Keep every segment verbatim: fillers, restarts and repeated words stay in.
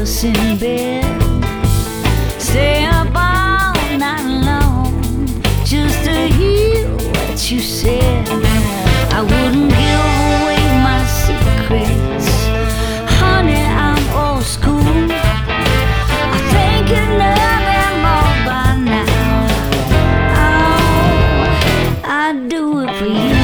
us in bed, stay up all night long just to hear what you said. I wouldn't give away my secrets, honey, I'm old school. I think you know them all by now. Oh, I'd do it for you.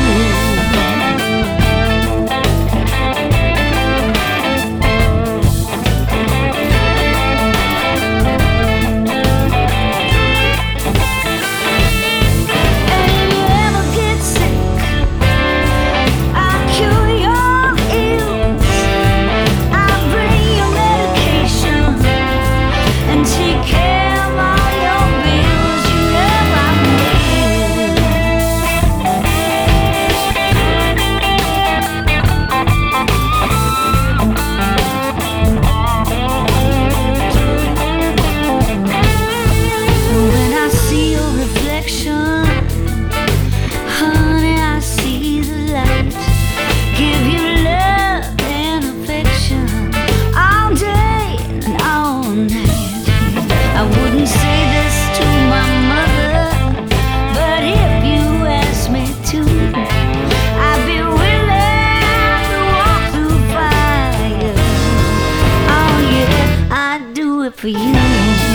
For you.